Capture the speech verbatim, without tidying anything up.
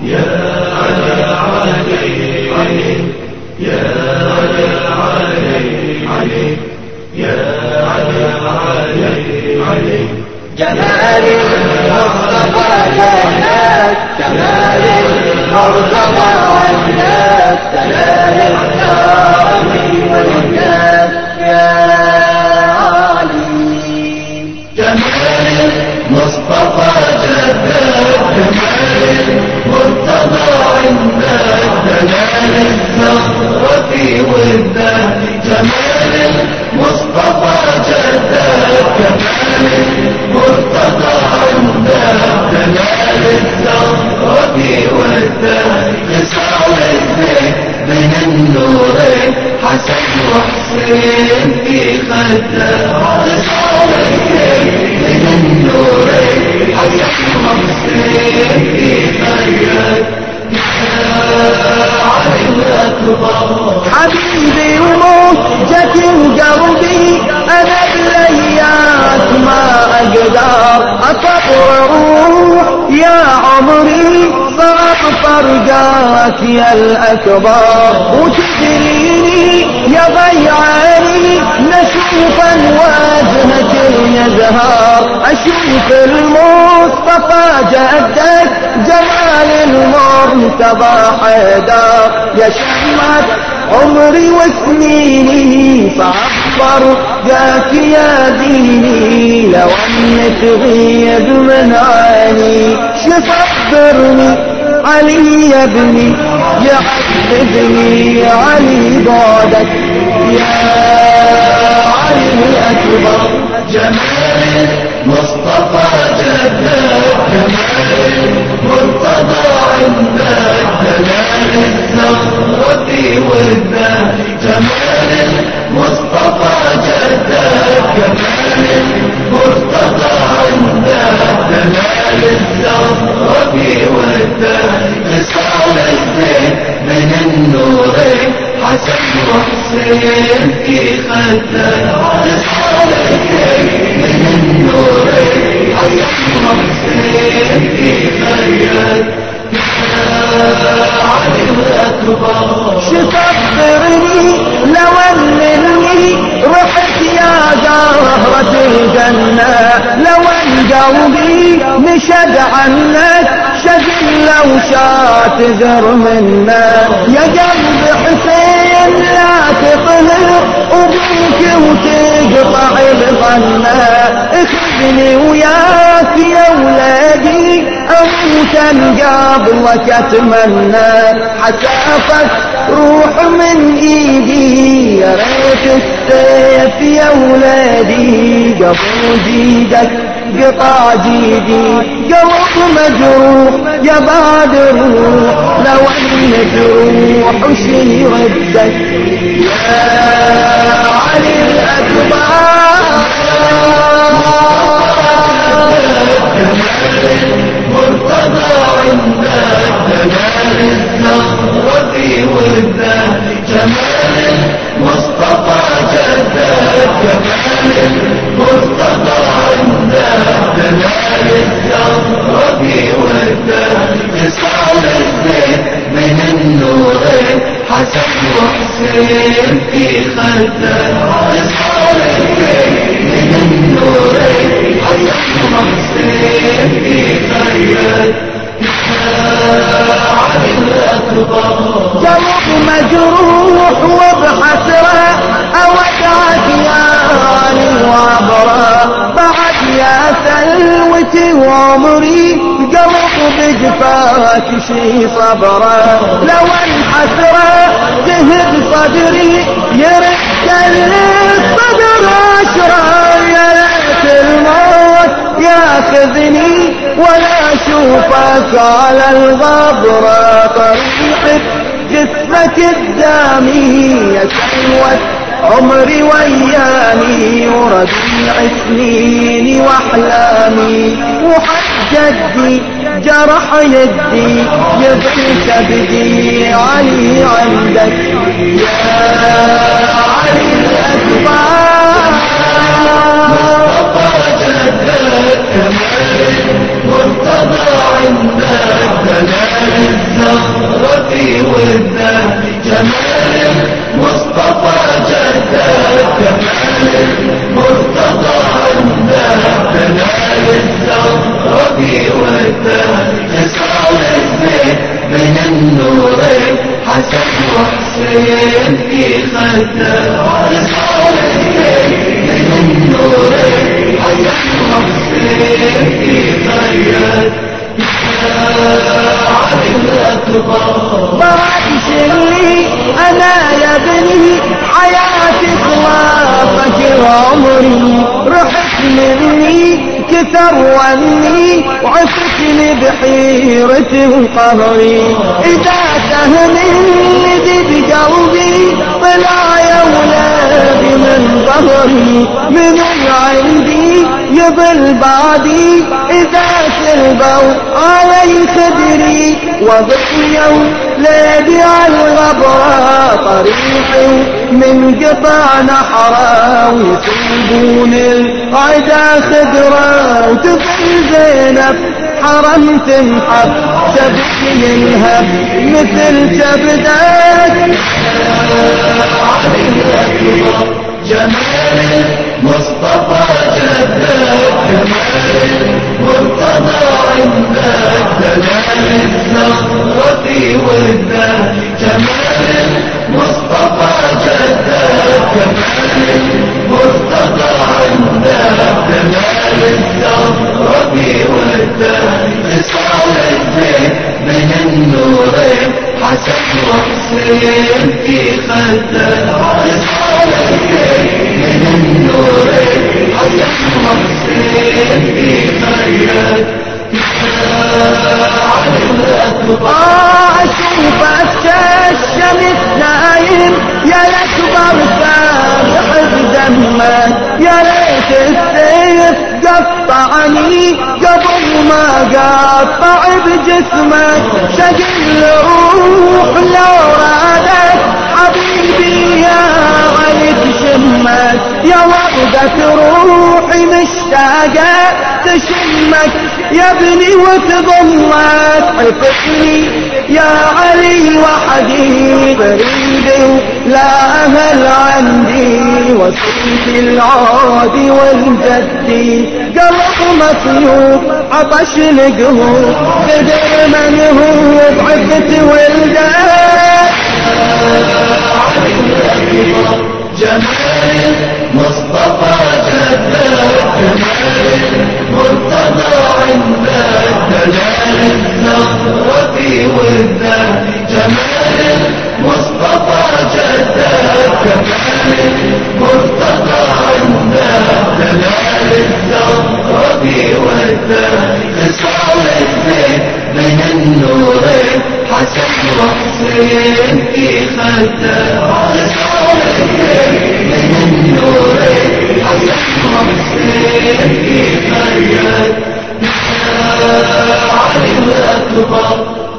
يا علي علي يا علي علي يا علي علي جمال المصطفى جنات جمال المرتضى والناس تلال الثاني والناس يا علي جمال المصطفى جنات جمال المرتضى عندك دلال الزهرة في ودك جمال المصطفى جنات جمال المرتضى عندك دلال الزهرة في ودك خصال الزين من النورين حسن وحسين في خدك خصال الزين من النورين حسن وحسين في خدك حبيبي وموجة قلبي أنا الليات ما أقدر أصبر روح يا عمري صعب فرقاك يا الأكبر وتدريني يا ضيعاني نشوفا وجهك يزهر أشوف المصطفى جدك جمال المرتضى حيدر يا شمعة عمري وسنيني فعبر جاك يا ديني لو ان تغيب من عيني شفقرني علي يا ابني يعذبني علي بعدك يا علي الأكبر جمال مصطفى جدك جمال مرتضى عندك دلال الزهرة في ودك جمال مصطفى جدك جمال مرتضى عندك دلال الزهرة في ودك خصال الزين من النورين حسن وحسين في خدك خصال الزين من النورين حسن وحسين في خدك علي الأكبر شفقرني لو انني رحت يا زهرة الجنة لو ان قلبي نشد عنك شجن لو شاتذر منا يا قلب حسين لا تقهر وبيك وتقطع الغنى اخذني وياك يا ولادي اموت قبلك اتمنى حتى روح من ايدي يا ريت السيف يا ولادي قبل جيدك قطع جيدي قلب مجروح يا بعد روح لو ان تروح وشي ردك يا علي الأكبر مرتضى عندك دلال الزهرة في ودك جمال مصطفى جدك جمال مرتضى عندك دلال الزهرة في ودك خصال الزين من النورين حسن وحسين في خدك خصال الزين من النورين حسن وحسين في خدك علي الأكبر قلب مجروح وبحسرة أودعك يا علي وعبرة بعد يا سلوتي وعمري قلب بجفاك شي صبرة لو انحسرة تهب صدري يرد الصدر عشرة يا ليت الموت ياخذني ولا اشوفك على الغبرة طريقة جسمك الدامي يا سلوة عمري وياني وربيع سنيني واحلامي وحجدي جرح يدي يبكي كبدي علي عندك يا علي الأكبر مرتضى مرتضى عندك جمال الزهرة والذات جمال المصطفى جدك جمال المرتضى عندك جمال الزهرة والذات خصال الزيت من النورين حسن وحسين في خدك خصال الزيت من النورين حسن وحسين في خدك علي الأكبر بعيش لي أنا يا ابني حياتي خلافك وعمري رحت مني كثر وني وعفتني بحيرة وقهري إذا تهمل جد قلبي طلع يا ولادي من ظهري من عندي يضل بعدي إذا سلبوا علي خدري وضحيوا ليدي على الغبرة طريقي من قطع نحرة ويسلبون العدا خدرة وتظل زينب حرم تنحب تبكي الهب مثل كبدك جمال المصطفى جدك جمال المرتضى عندك جمال الزهرة والذات جمال المصطفى جدك جمال المرتضى عندك جمال الزهرة والذات خصال الزيت من النورين حسن وحسين في خدك خصال الزيت من النورين حسن وحسين في خدك علي الأكبر أشوفك الشمس نايم يا الأكبر سابح بدمك يا ليت السيف قطعني قبل ما قطع بجسمك شقل روح لو رادك حبيبي يا علي تشمك يا وردة روحي مشتاقة تشمك يا ابني وتضمك عفتني يا علي وحدي بريدي لا أهل عندي وسيد العادي والجدي قلب مصيوب عطش القلوب قدر من هو بعفت ولدك جمال مصطفى جدك جمال مرتضى عندك جمال الزهرة والذات جمال مصطفى جدك جمال مرتضى عندك جمال الزهرة والذات خصال الزيت من النورين حسن وحسين في خدك خصال الزيت من النورين حسن وحسين في خدك علي الأكبر